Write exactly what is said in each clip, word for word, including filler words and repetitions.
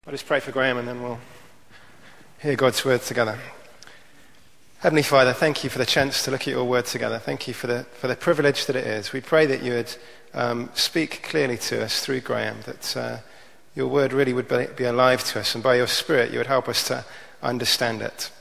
I'll just pray for Graham and then we'll hear God's word together. Heavenly Father, thank you for the chance to look at your word together. Thank you for the for the privilege that it is. We pray that you would um, speak clearly to us through Graham, that uh, your word really would be, be alive to us, and by your Spirit you would help us to understand it.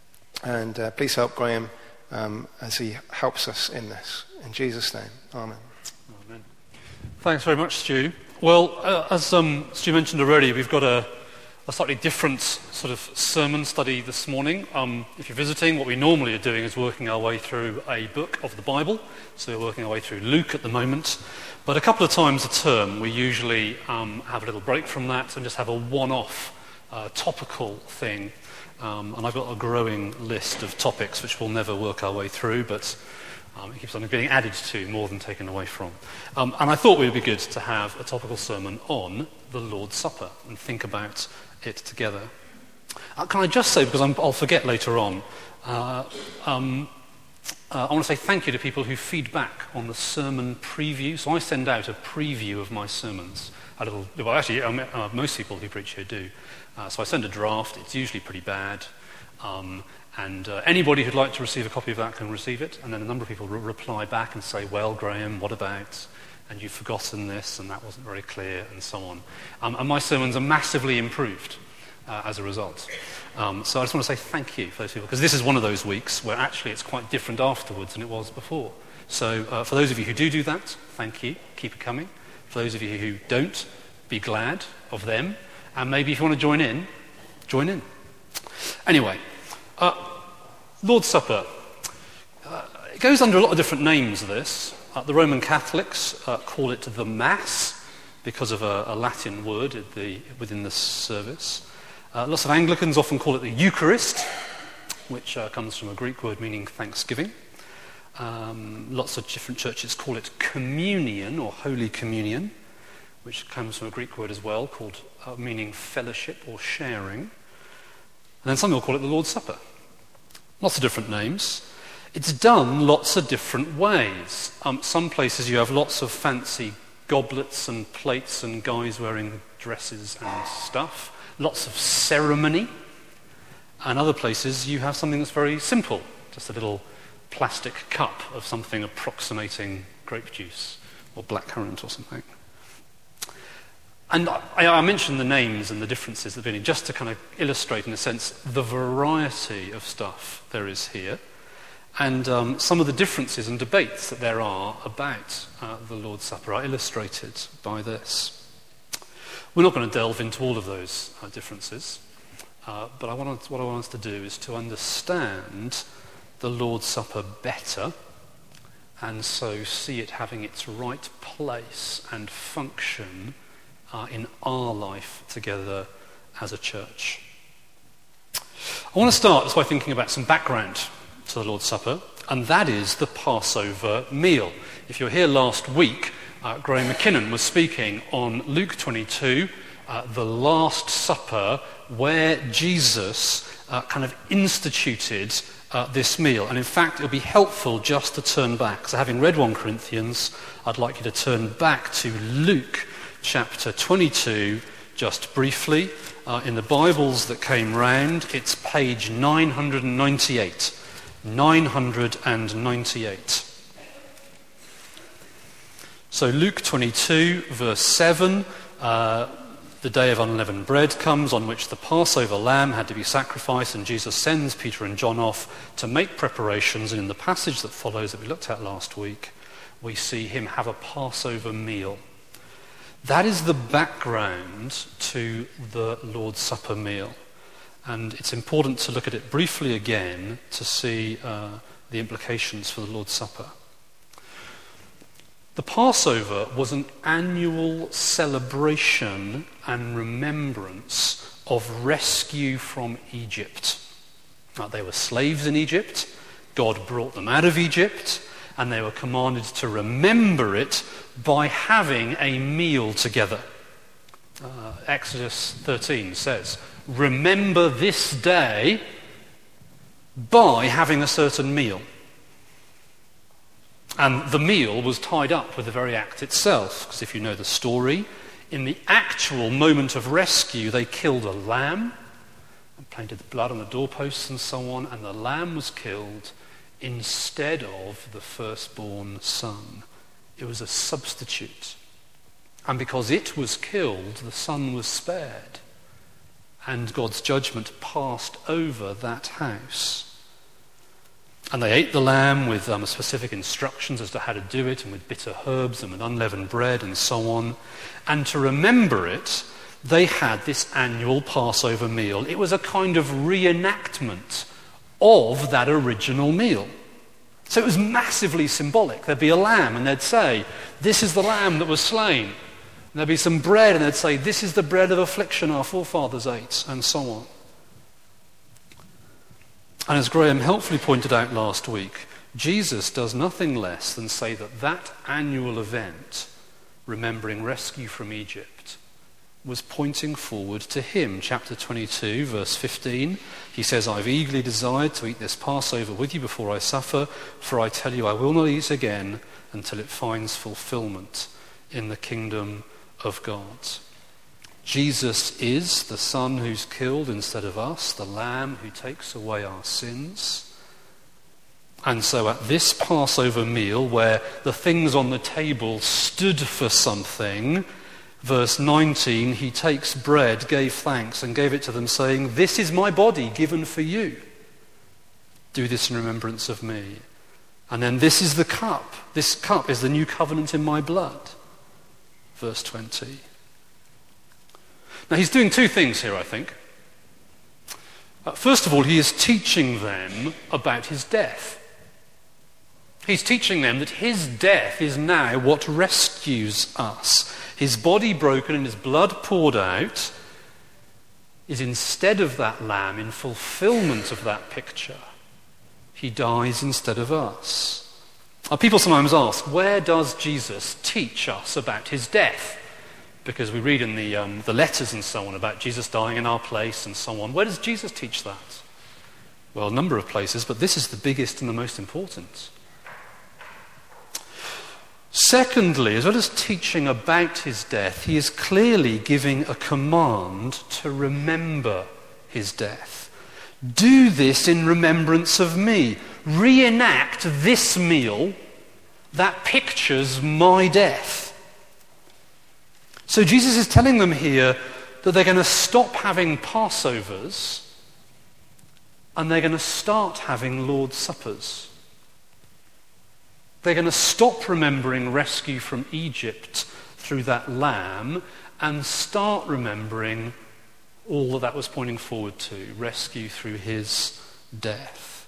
And uh, please help Graham um, as he helps us in this. In Jesus' name, amen. Amen. Thanks very much, Stu. Well, uh, as um, Stu mentioned already, we've got a, a slightly different sort of sermon study this morning. Um, if you're visiting, what we normally are doing is working our way through a book of the Bible. So we're working our way through Luke at the moment. But a couple of times a term, we usually um, have a little break from that and just have a one-off uh, topical thing. Um, and I've got a growing list of topics which we'll never work our way through, but Um, it keeps on getting added to more than taken away from. Um, and I thought it would be good to have a topical sermon on the Lord's Supper and think about it together. Uh, can I just say, because I'm, I'll forget later on, uh, um, uh, I want to say thank you to people who feed back on the sermon preview. So I send out a preview of my sermons. A little, well, actually, um, uh, most people who preach here do. Uh, so I send a draft. It's usually pretty bad. Um, And uh, anybody who'd like to receive a copy of that can receive it. And then a number of people re- reply back and say, well, Graham, what about? And you've forgotten this, and that wasn't very clear, and so on. Um, and my sermons are massively improved uh, as a result. Um, so I just want to say thank you for those people, because this is one of those weeks where actually it's quite different afterwards than it was before. So uh, for those of you who do do that, thank you. Keep it coming. For those of you who don't, be glad of them. And maybe if you want to join in, join in. Anyway. Uh, Lord's Supper. Uh, it goes under a lot of different names, this. Uh, the Roman Catholics uh, call it the Mass because of a, a Latin word at the, within the service. Uh, lots of Anglicans often call it the Eucharist, which uh, comes from a Greek word meaning thanksgiving. Um, lots of different churches call it communion or Holy Communion, which comes from a Greek word as well, called uh, meaning fellowship or sharing. And then some will call it the Lord's Supper. Lots of different names. It's done lots of different ways. Um, some places you have lots of fancy goblets and plates and guys wearing dresses and stuff. Lots of ceremony. And other places you have something that's very simple. Just a little plastic cup of something approximating grape juice or blackcurrant or something. And I, I mentioned the names and the differences at the beginning just to kind of illustrate, in a sense, the variety of stuff there is here, and um, some of the differences and debates that there are about uh, the Lord's Supper are illustrated by this. We're not going to delve into all of those uh, differences, uh, but I want to, what I want us to do is to understand the Lord's Supper better, and so see it having its right place and function Uh, in our life together as a church. I want to start just by thinking about some background to the Lord's Supper, and that is the Passover meal. If you were here last week, uh, Graham McKinnon was speaking on Luke twenty-two, uh, the Last Supper, where Jesus uh, kind of instituted uh, this meal. And in fact, it'll be helpful just to turn back. So having read First Corinthians, I'd like you to turn back to Luke chapter twenty-two, just briefly. Uh, in the Bibles that came round, it's page nine hundred ninety-eight. nine hundred ninety-eight. So Luke twenty-two, verse seven, uh, the day of unleavened bread comes, on which the Passover lamb had to be sacrificed, and Jesus sends Peter and John off to make preparations. And in the passage that follows that we looked at last week, we see him have a Passover meal. That is the background to the Lord's Supper meal. And it's important to look at it briefly again to see uh, the implications for the Lord's Supper. The Passover was an annual celebration and remembrance of rescue from Egypt. Now, they were slaves in Egypt. God brought them out of Egypt, and they were commanded to remember it by having a meal together. Uh, Exodus thirteen says, remember this day by having a certain meal. And the meal was tied up with the very act itself, because if you know the story, in the actual moment of rescue, they killed a lamb and painted the blood on the doorposts and so on, and the lamb was killed instead of the firstborn son. It was a substitute. And because it was killed, the son was spared. And God's judgment passed over that house. And they ate the lamb with um, specific instructions as to how to do it, and with bitter herbs and with unleavened bread and so on. And to remember it, they had this annual Passover meal. It was a kind of reenactment of that original meal. So it was massively symbolic. There'd be a lamb and they'd say, this is the lamb that was slain. And there'd be some bread and they'd say, this is the bread of affliction our forefathers ate, and so on. And as Graham helpfully pointed out last week, Jesus does nothing less than say that that annual event, remembering rescue from Egypt, was pointing forward to him. Chapter twenty-two, verse fifteen, he says, I've eagerly desired to eat this Passover with you before I suffer, for I tell you I will not eat again until it finds fulfillment in the kingdom of God. Jesus is the Son who's killed instead of us, the Lamb who takes away our sins. And so at this Passover meal, where the things on the table stood for something, verse nineteen, he takes bread, gave thanks, and gave it to them, saying, this is my body given for you. Do this in remembrance of me. And then this is the cup. This cup is the new covenant in my blood. Verse twenty. Now he's doing two things here, I think. Uh, first of all, he is teaching them about his death. He's teaching them that his death is now what rescues us. His body broken and his blood poured out is instead of that lamb, in fulfillment of that picture. He dies instead of us. Now, people sometimes ask, where does Jesus teach us about his death? Because we read in the, um, the letters and so on about Jesus dying in our place and so on. Where does Jesus teach that? Well, a number of places, but this is the biggest and the most important. Secondly, as well as teaching about his death, he is clearly giving a command to remember his death. Do this in remembrance of me. Reenact this meal that pictures my death. So Jesus is telling them here that they're going to stop having Passovers and they're going to start having Lord's Suppers. They're going to stop remembering rescue from Egypt through that lamb and start remembering all that that was pointing forward to, rescue through his death.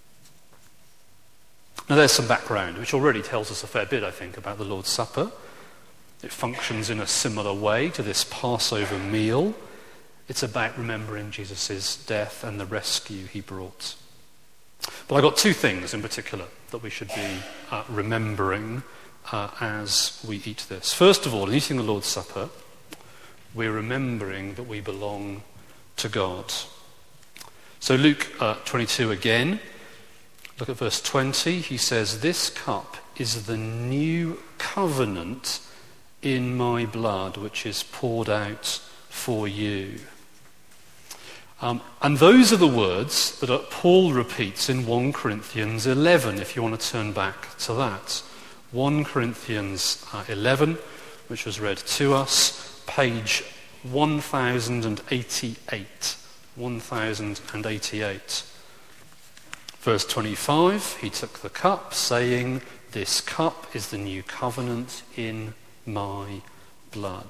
Now there's some background, which already tells us a fair bit, I think, about the Lord's Supper. It functions in a similar way to this Passover meal. It's about remembering Jesus' death and the rescue he brought. But I've got two things in particular that we should be uh, remembering uh, as we eat this. First of all, in eating the Lord's Supper, we're remembering that we belong to God. So Luke uh, twenty-two again, look at verse twenty. He says, this cup is the new covenant in my blood, which is poured out for you. Um, and those are the words that Paul repeats in First Corinthians eleven, if you want to turn back to that. First Corinthians eleven, which was read to us, page one thousand eighty-eight. one thousand eighty-eight. Verse twenty-five, he took the cup, saying, this cup is the new covenant in my blood.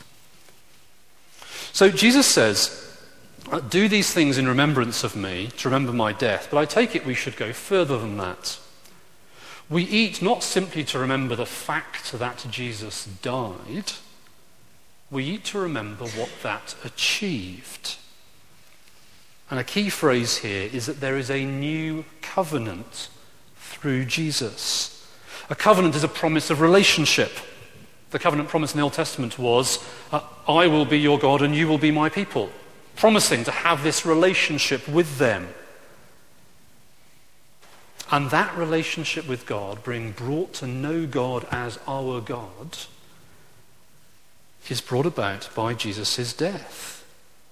So Jesus says, do these things in remembrance of me, to remember my death. But I take it we should go further than that. We eat not simply to remember the fact that Jesus died. We eat to remember what that achieved. And a key phrase here is that there is a new covenant through Jesus. A covenant is a promise of relationship. The covenant promise in the Old Testament was, uh, I will be your God and you will be my people. Promising to have this relationship with them. And that relationship with God, being brought to know God as our God, is brought about by Jesus' death.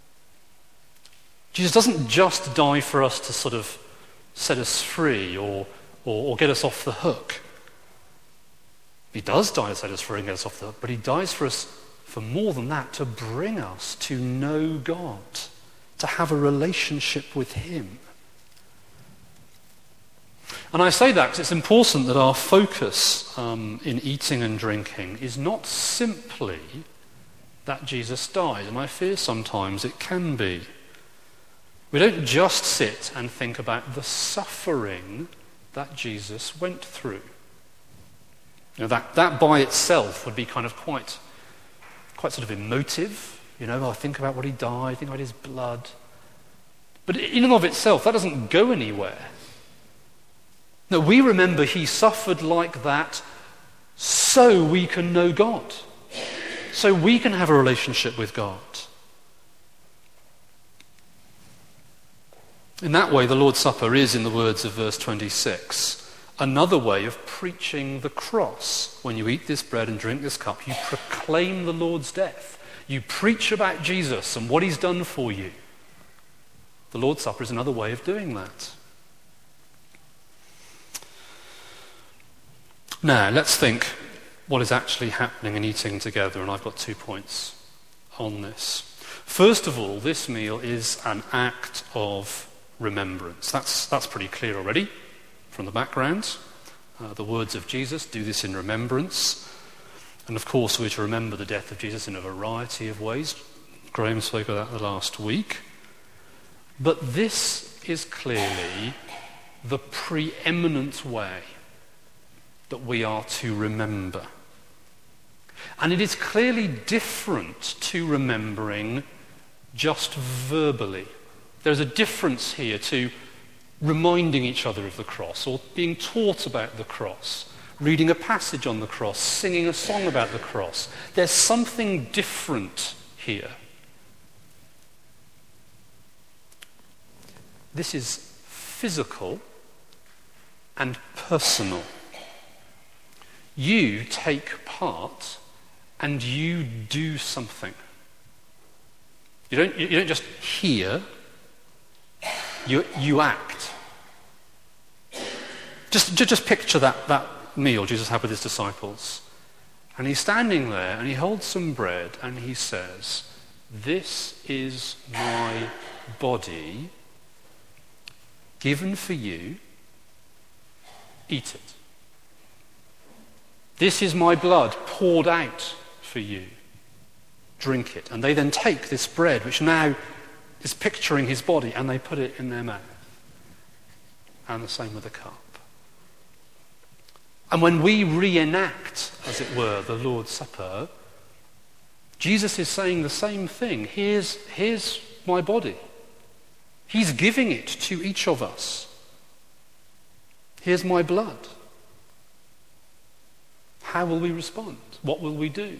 Jesus doesn't just die for us to sort of set us free or, or, or get us off the hook. He does die to set us free and get us off the hook, but he dies for us for more than that, to bring us to know God, to have a relationship with him. And I say that because it's important that our focus um, in eating and drinking is not simply that Jesus died, and I fear sometimes it can be. We don't just sit and think about the suffering that Jesus went through. You know, that, that by itself would be kind of quite, quite sort of emotive. You know, I think about what he died, think about his blood. But in and of itself, that doesn't go anywhere. No, we remember he suffered like that so we can know God, so we can have a relationship with God. In that way, the Lord's Supper is, in the words of verse twenty-six, another way of preaching the cross. When you eat this bread and drink this cup, you proclaim the Lord's death. You preach about Jesus and what he's done for you. The Lord's Supper is another way of doing that. Now, let's think what is actually happening in eating together, and I've got two points on this. First of all, this meal is an act of remembrance. That's, that's pretty clear already from the background. Uh, the words of Jesus, do this in remembrance. And of course, we're to remember the death of Jesus in a variety of ways. Graham spoke about that the last week. But this is clearly the preeminent way that we are to remember. And it is clearly different to remembering just verbally. There's a difference here to reminding each other of the cross, or being taught about the cross, reading a passage on the cross, singing a song about the cross. There's something different here. This is physical and personal. You take part and you do something. You don't, you don't just hear, you, you act. Just, just picture that, that meal Jesus had with his disciples. And he's standing there and he holds some bread and he says, "This is my body given for you. Eat it. This is my blood poured out for you. Drink it." And they then take this bread, which now is picturing his body, and they put it in their mouth. And the same with the cup. And when we reenact, as it were, the Lord's Supper, Jesus is saying the same thing. Here's, here's my body. He's giving it to each of us. Here's my blood. How will we respond? What will we do?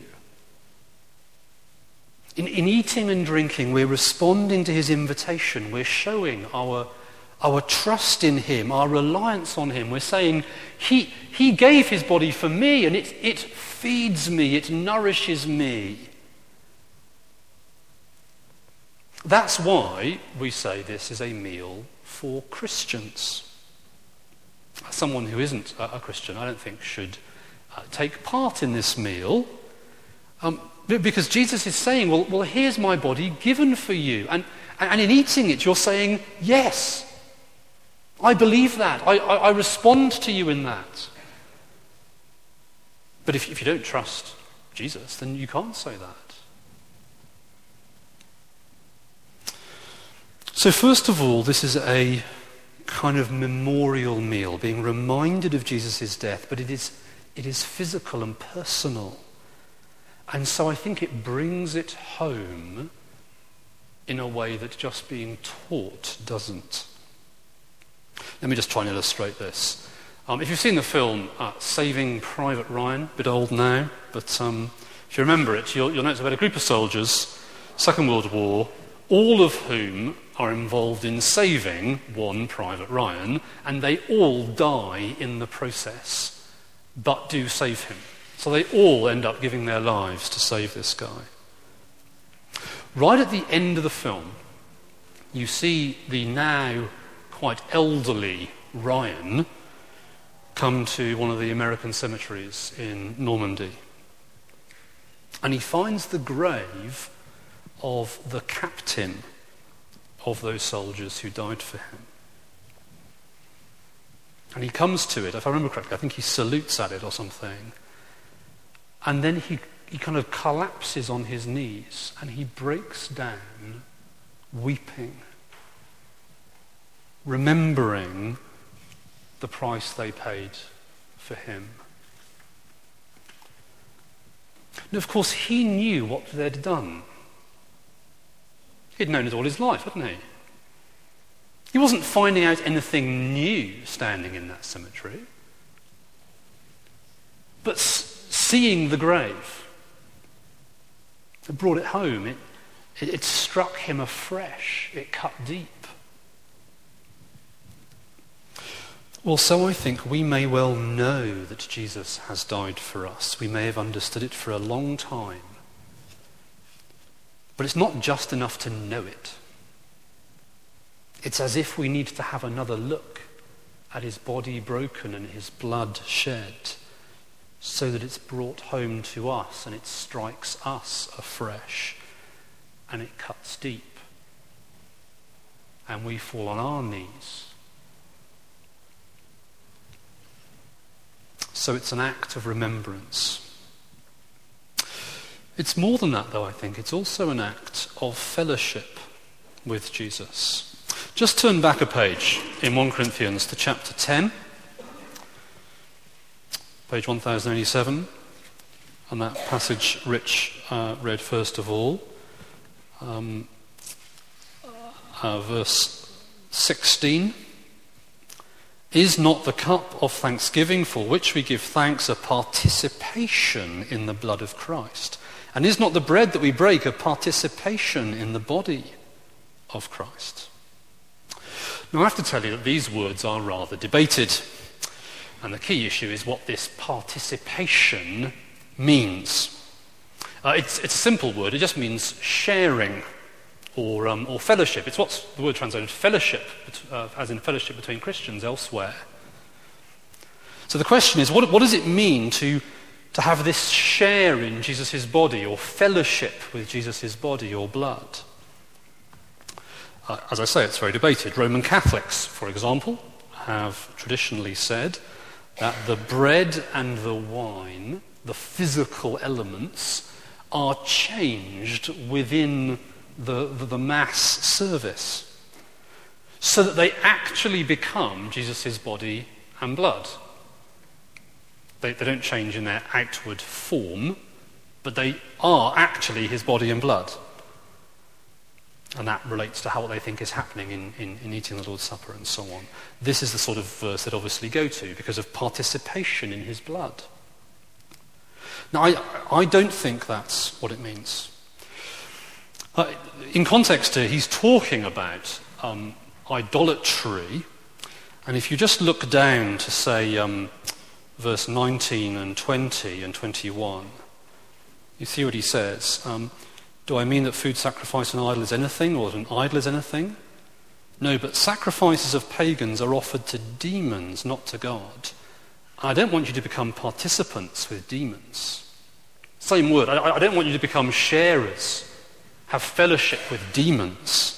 In, in eating and drinking, we're responding to his invitation. We're showing our, our trust in him, our reliance on him. We're saying, he, he gave his body for me, and it, it feeds me, it nourishes me. That's why we say this is a meal for Christians. Someone who isn't a, a Christian, I don't think, should uh, take part in this meal. Um, Because Jesus is saying, well, well, here's my body given for you. And, and in eating it, you're saying, yes, I believe that. I, I, I respond to you in that. But if, if you don't trust Jesus, then you can't say that. So first of all, this is a kind of memorial meal, being reminded of Jesus' death, but it is, it is physical and personal. And so I think it brings it home in a way that just being taught doesn't. Let me just try and illustrate this. Um, if you've seen the film uh, Saving Private Ryan, a bit old now, but um, if you remember it, you'll, you'll notice about a group of soldiers, Second World War, all of whom are involved in saving one Private Ryan, and they all die in the process, but do save him. So they all end up giving their lives to save this guy. Right at the end of the film, you see the now quite elderly Ryan come to one of the American cemeteries in Normandy. And he finds the grave of the captain of those soldiers who died for him. And he comes to it, if I remember correctly, I think he salutes at it or something. And then he, he kind of collapses on his knees and he breaks down weeping, remembering the price they paid for him. And of course, he knew what they'd done. He'd known it all his life, hadn't he? He wasn't finding out anything new standing in that cemetery. But s- seeing the grave, it brought it home. It, it, it struck him afresh. It cut deep. Well, so I think we may well know that Jesus has died for us. We may have understood it for a long time. But it's not just enough to know it. It's as if we need to have another look at his body broken and his blood shed so that it's brought home to us and it strikes us afresh and it cuts deep. And we fall on our knees. So it's an act of remembrance. It's more than that, though, I think. It's also an act of fellowship with Jesus. Just turn back a page in First Corinthians to chapter ten, page one thousand eighty-seven, and that passage Rich uh, read first of all, um, uh, verse sixteen. Is not the cup of thanksgiving for which we give thanks a participation in the blood of Christ? And is not the bread that we break a participation in the body of Christ? Now I have to tell you that these words are rather debated. And the key issue is what this participation means. Uh, it's, it's a simple word. It just means sharing or, um, or fellowship. It's what's the word translated fellowship, uh, as in fellowship between Christians elsewhere. So the question is, what, what does it mean to, to have this share in Jesus' body or fellowship with Jesus' body or blood? Uh, as I say, it's very debated. Roman Catholics, for example, have traditionally said that the bread and the wine, the physical elements, are changed within the, the, the Mass service so that they actually become Jesus' body and blood. They, they don't change in their outward form, but they are actually his body and blood. And that relates to how what they think is happening in, in, in eating the Lord's Supper and so on. This is the sort of verse they'd obviously go to because of participation in his blood. Now, I, I don't think that's what it means. Uh, in context here, he's talking about um, idolatry. And if you just look down to, say, um, verse nineteen and twenty and twenty-one, you see what he says. Um, Do I mean that food sacrificed to an idol is anything, or that an idol is anything? No, but sacrifices of pagans are offered to demons, not to God. I don't want you to become participants with demons. Same word. I, I don't want you to become sharers, have fellowship with demons.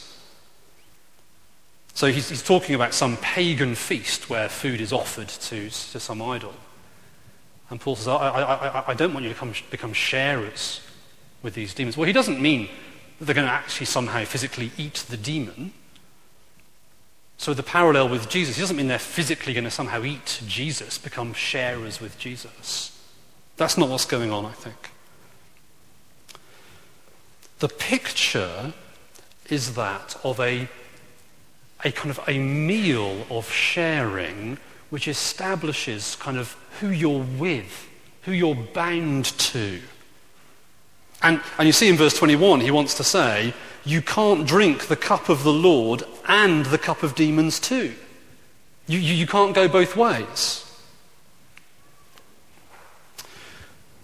So he's, he's talking about some pagan feast where food is offered to, to some idol. And Paul says, I, I, I, I don't want you to become, become sharers with these demons. Well, he doesn't mean that they're going to actually somehow physically eat the demon. So the parallel with Jesus, he doesn't mean they're physically going to somehow eat Jesus, become sharers with Jesus. That's not what's going on, I think. The picture is that of a, a kind of a meal of sharing which establishes kind of who you're with, who you're bound to. And, and you see in verse twenty-one, he wants to say, you can't drink the cup of the Lord and the cup of demons too. You, you, you can't go both ways.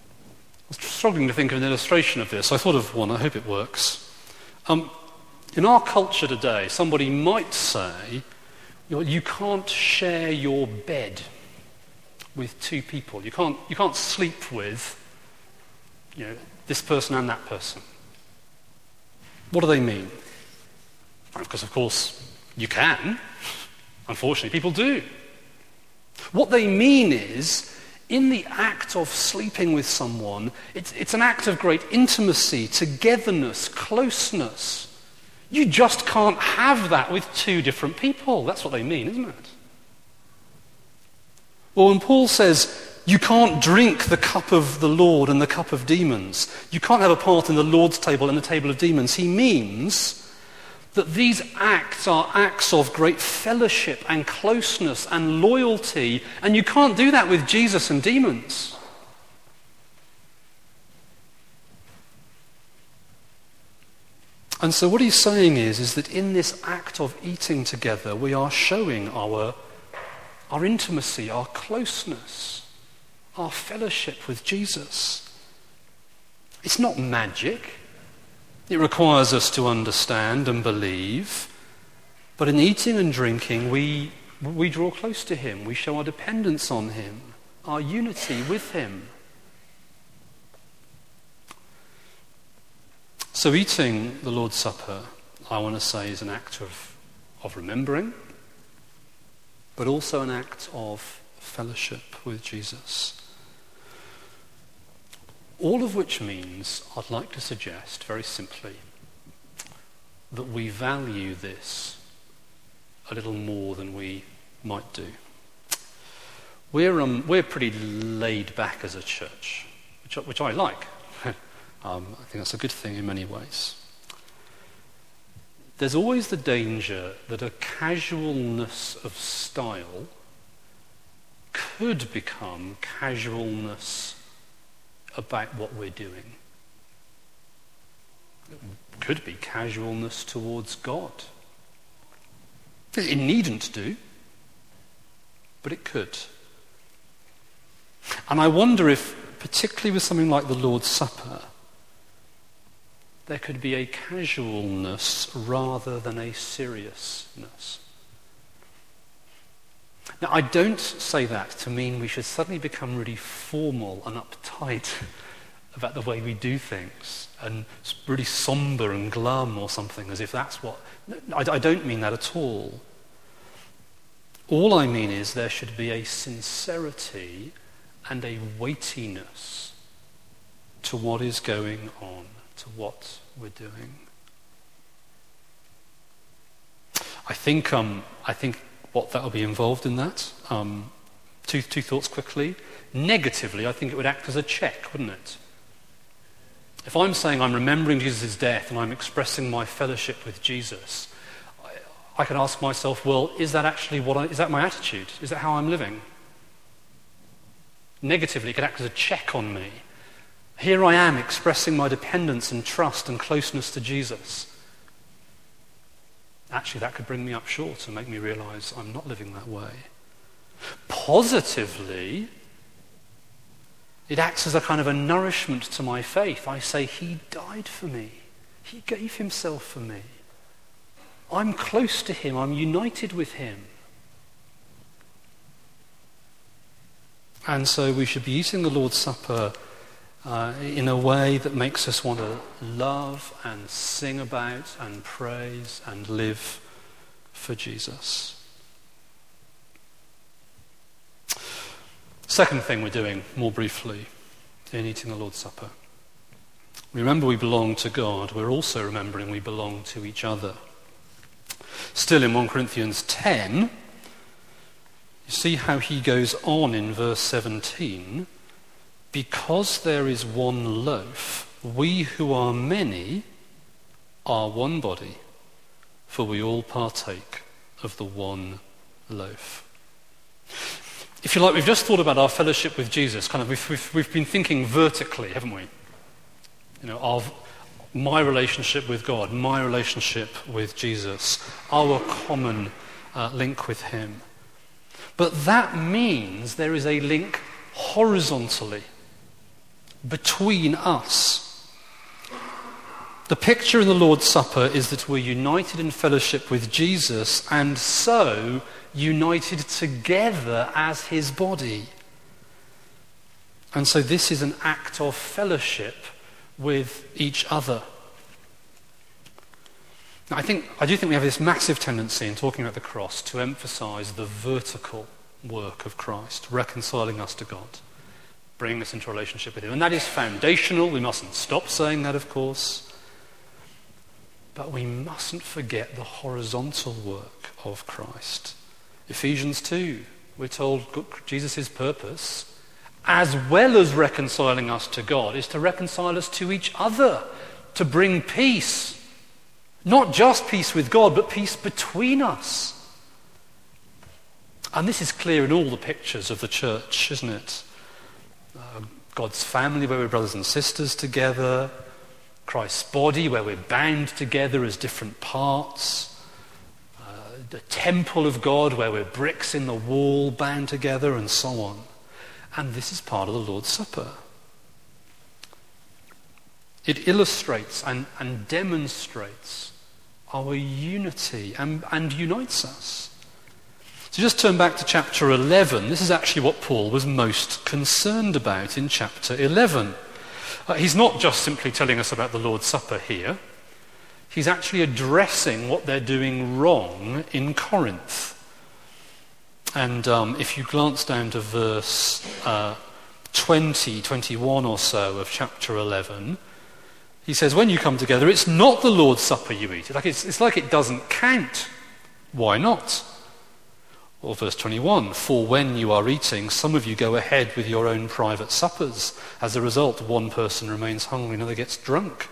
struggling to think of an illustration of this. I thought of one. I hope it works. Um, in our culture today, somebody might say, you know, you can't share your bed with two people. You can't, you can't sleep with, you know, this person and that person. What do they mean? Because, of course, you can. Unfortunately, people do. What they mean is, in the act of sleeping with someone, it's, it's an act of great intimacy, togetherness, closeness. You just can't have that with two different people. That's what they mean, isn't it? Well, when Paul says, you can't drink the cup of the Lord and the cup of demons, you can't have a part in the Lord's table and the table of demons, he means that these acts are acts of great fellowship and closeness and loyalty, and you can't do that with Jesus and demons. And so what he's saying is, is that in this act of eating together, we are showing our, our intimacy, our closeness, our fellowship with Jesus. It's not magic. It requires us to understand and believe. But in eating and drinking, we, we draw close to him. We show our dependence on him, our unity with him. So eating the Lord's Supper, I want to say, is an act of, of remembering, but also an act of fellowship with Jesus. All of which means, I'd like to suggest very simply, that we value this a little more than we might do. We're, um, we're pretty laid back as a church, which, which I like. um, I think that's a good thing in many ways. There's always the danger that a casualness of style could become casualness about what we're doing. It could be casualness towards God. It needn't do, but it could. And I wonder if, particularly with something like the Lord's Supper, there could be a casualness rather than a seriousness. Now, I don't say that to mean we should suddenly become really formal and uptight about the way we do things and really somber and glum or something, as if that's what... I, I don't mean that at all. All I mean is there should be a sincerity and a weightiness to what is going on, to what we're doing. I think, um, I think what that will be involved in that. Um, two, two thoughts quickly. Negatively, I think it would act as a check, wouldn't it? If I'm saying I'm remembering Jesus' death and I'm expressing my fellowship with Jesus, I, I can ask myself, well, is that actually what I, is that my attitude? Is that how I'm living? Negatively, it could act as a check on me. Here I am expressing my dependence and trust and closeness to Jesus. Actually, that could bring me up short and make me realize I'm not living that way. Positively, it acts as a kind of a nourishment to my faith. I say, he died for me. He gave himself for me. I'm close to him. I'm united with him. And so we should be eating the Lord's Supper uh, in a way that makes us want to love and sing about and praise and live for Jesus. Second thing we're doing, more briefly, in eating the Lord's Supper. Remember we belong to God. We're also remembering we belong to each other. Still in First Corinthians ten, you see how he goes on in verse seventeen. Because there is one loaf, we who are many are one body, for we all partake of the one loaf. If you like, we've just thought about our fellowship with Jesus. Kind of, we've, we've, we've been thinking vertically, haven't we? You know, of my relationship with God, my relationship with Jesus, our common uh, link with him. But that means there is a link horizontally. between us. The picture in the Lord's Supper is that we're united in fellowship with Jesus and so united together as his body. And so this is an act of fellowship with each other. Now, I think I do think we have this massive tendency in talking about the cross to emphasize the vertical work of Christ, reconciling us to God, bringing us into a relationship with him. And that is foundational. We mustn't stop saying that, of course. But we mustn't forget the horizontal work of Christ. Ephesians two, we're told Jesus' purpose, as well as reconciling us to God, is to reconcile us to each other, to bring peace. Not just peace with God, but peace between us. And this is clear in all the pictures of the church, isn't it? Uh, God's family, where we're brothers and sisters together. Christ's body, where we're bound together as different parts. Uh, the temple of God, where we're bricks in the wall bound together, and so on. And this is part of the Lord's Supper. It illustrates and, and demonstrates our unity and, and unites us. So just turn back to chapter eleven. This is actually what Paul was most concerned about in chapter eleven. Uh, he's not just simply telling us about the Lord's Supper here. He's actually addressing what they're doing wrong in Corinth. And um, if you glance down to verse uh, twenty, twenty-one or so of chapter eleven, he says, when you come together, it's not the Lord's Supper you eat. Like it's, it's like it doesn't count. Why not? Or verse twenty-one, for when you are eating, some of you go ahead with your own private suppers. As a result, one person remains hungry, another gets drunk.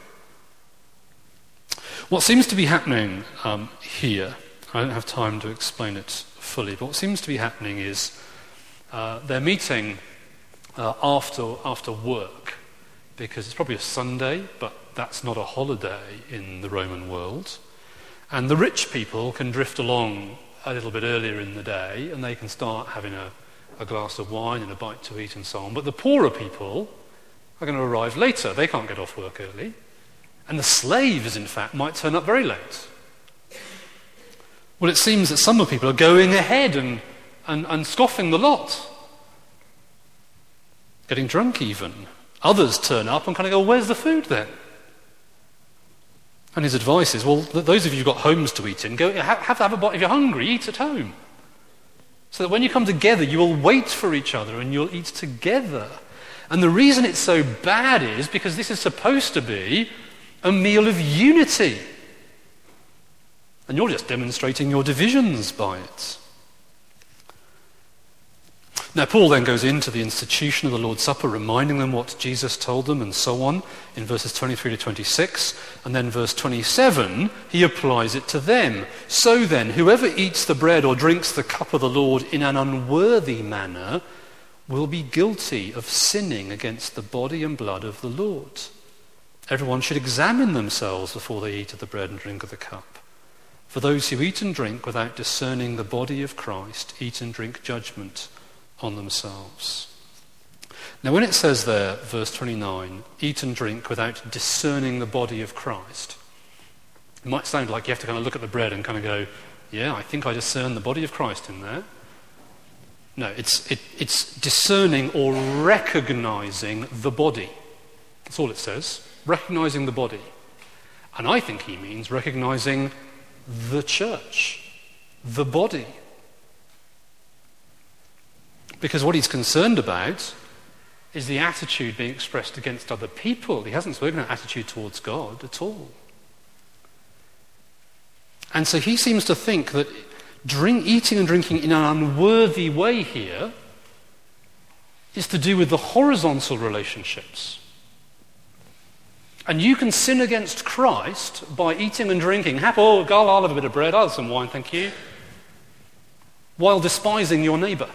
What seems to be happening um, here, I don't have time to explain it fully, but what seems to be happening is uh, they're meeting uh, after, after work, because it's probably a Sunday, but that's not a holiday in the Roman world. And the rich people can drift along a little bit earlier in the day, and they can start having a, a glass of wine and a bite to eat and so on. But the poorer people are going to arrive later. They can't get off work early. And the slaves, in fact, might turn up very late. Well, it seems that some of the people are going ahead and, and, and scoffing the lot. Getting drunk even. Others turn up and kind of go, where's the food then? And his advice is, well, those of you who've got homes to eat in, go have, have, have a bite. If you're hungry, eat at home. So that when you come together, you will wait for each other and you'll eat together. And the reason it's so bad is because this is supposed to be a meal of unity. And you're just demonstrating your divisions by it. Now, Paul then goes into the institution of the Lord's Supper, reminding them what Jesus told them and so on, in verses twenty-three to twenty-six. And then verse twenty-seven, he applies it to them. So then, whoever eats the bread or drinks the cup of the Lord in an unworthy manner will be guilty of sinning against the body and blood of the Lord. Everyone should examine themselves before they eat of the bread and drink of the cup. For those who eat and drink without discerning the body of Christ eat and drink judgment on themselves. Now when it says there, verse twenty-nine, eat and drink without discerning the body of Christ, it might sound like you have to kind of look at the bread and kind of go, yeah, I think I discern the body of Christ in there. No, it's, it, it's discerning or recognizing the body. That's all it says, recognizing the body. And I think he means recognizing the church, the body. Because what he's concerned about is the attitude being expressed against other people. He hasn't spoken about attitude towards God at all. And so he seems to think that drink, eating and drinking in an unworthy way here is to do with the horizontal relationships. And you can sin against Christ by eating and drinking. Oh, God, I'll have a bit of bread, I'll have some wine, thank you. While despising your neighbour.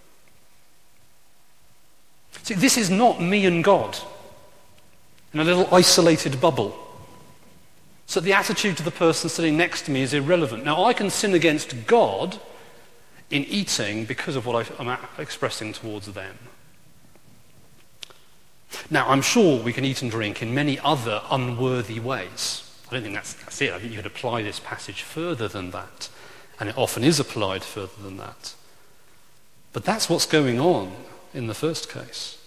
See, this is not me and God in a little isolated bubble. So the attitude to the person sitting next to me is irrelevant. Now, I can sin against God in eating because of what I'm expressing towards them. Now, I'm sure we can eat and drink in many other unworthy ways. I don't think that's, that's it. I think you could apply this passage further than that, and it often is applied further than that. But that's what's going on in the first case.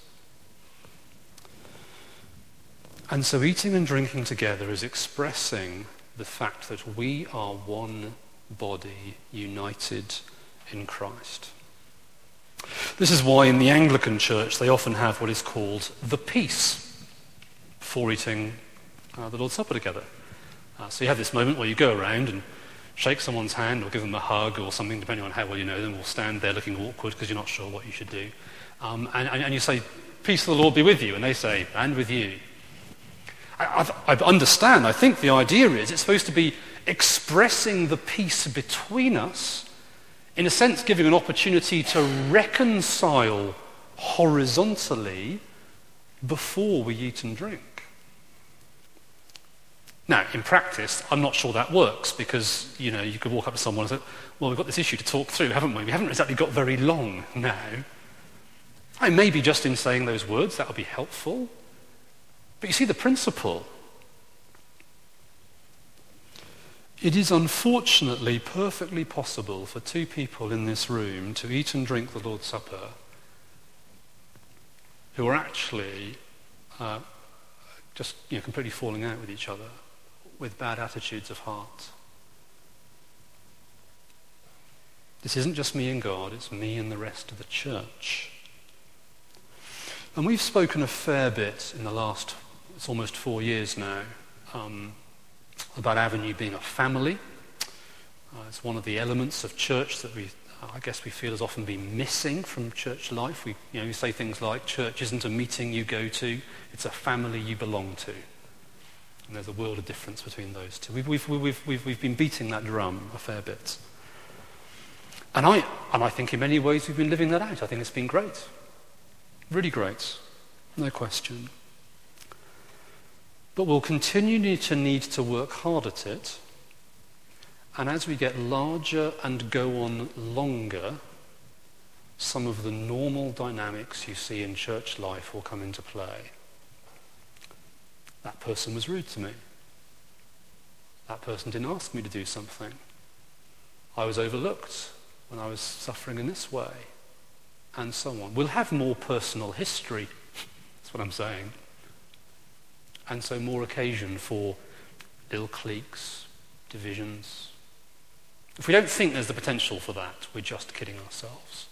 And so eating and drinking together is expressing the fact that we are one body united in Christ. This is why in the Anglican Church they often have what is called the peace before eating uh, the Lord's Supper together. Uh, so you have this moment where you go around and shake someone's hand or give them a hug or something, depending on how well you know them, or stand there looking awkward because you're not sure what you should do. Um, and, and you say, "Peace of the Lord be with you," and they say, "And with you." I, I, I understand, I think the idea is it's supposed to be expressing the peace between us, in a sense giving an opportunity to reconcile horizontally before we eat and drink. Now, in practice, I'm not sure that works because, you know, you could walk up to someone and say, "Well, we've got this issue to talk through, haven't we? We haven't exactly got very long now." I maybe just in saying those words, that would be helpful. But you see the principle. It is unfortunately perfectly possible for two people in this room to eat and drink the Lord's Supper who are actually uh, just you know, completely falling out with each other, with bad attitudes of heart. This isn't just me and God, it's me and the rest of the church. And we've spoken a fair bit in the last, it's almost four years now, um, about Avenue being a family. Uh, it's one of the elements of church that we, uh, I guess we feel has often been missing from church life. We, you know, we say things like, church isn't a meeting you go to, it's a family you belong to. And there's a world of difference between those two. We've, we've, we've, we've, we've been beating that drum a fair bit. And I, and I think in many ways we've been living that out. I think it's been great. Really great. No question. But we'll continue to need to work hard at it. And as we get larger and go on longer, some of the normal dynamics you see in church life will come into play. That person was rude to me. That person didn't ask me to do something. I was overlooked when I was suffering in this way. And so on. We'll have more personal history. That's what I'm saying. And so more occasion for ill cliques, divisions. If we don't think there's the potential for that, we're just kidding ourselves.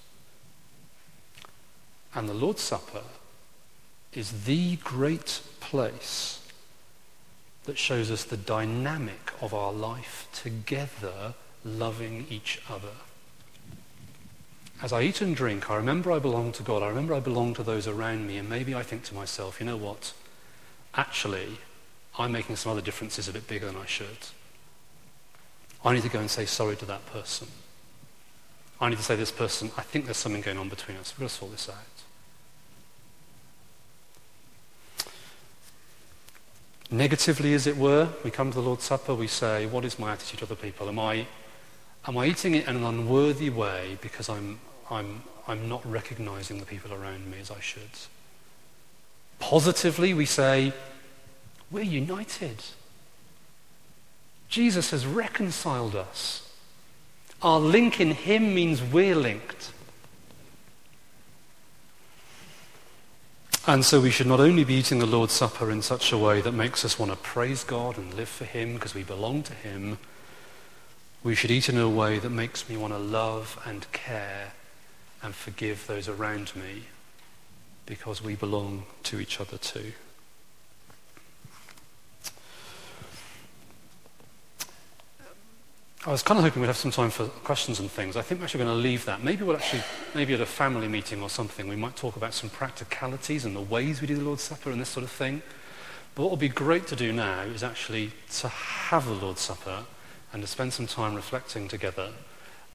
And the Lord's Supper is the great place that shows us the dynamic of our life together, loving each other. As I eat and drink, I remember I belong to God. I remember I belong to those around me. And maybe I think to myself, you know what? Actually, I'm making some other differences a bit bigger than I should. I need to go and say sorry to that person. I need to say to this person, I think there's something going on between us. We've got to sort this out. Negatively, as it were, we come to the Lord's Supper, we say, what is my attitude to other people? Am I, am I eating it in an unworthy way because I'm, I'm, I'm not recognizing the people around me as I should? Positively, we say, we're united. Jesus has reconciled us. Our link in him means we're linked. And so we should not only be eating the Lord's Supper in such a way that makes us want to praise God and live for him because we belong to him. We should eat in a way that makes me want to love and care and forgive those around me because we belong to each other too. I was kind of hoping we'd have some time for questions and things. I think we're actually going to leave that. Maybe we'll actually, maybe at a family meeting or something, we might talk about some practicalities and the ways we do the Lord's Supper and this sort of thing. But what would be great to do now is actually to have the Lord's Supper and to spend some time reflecting together